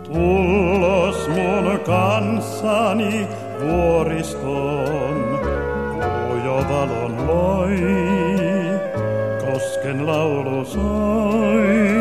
Tullos mun kanssani vuoristoon, jo valon loi, kosken laulu soi.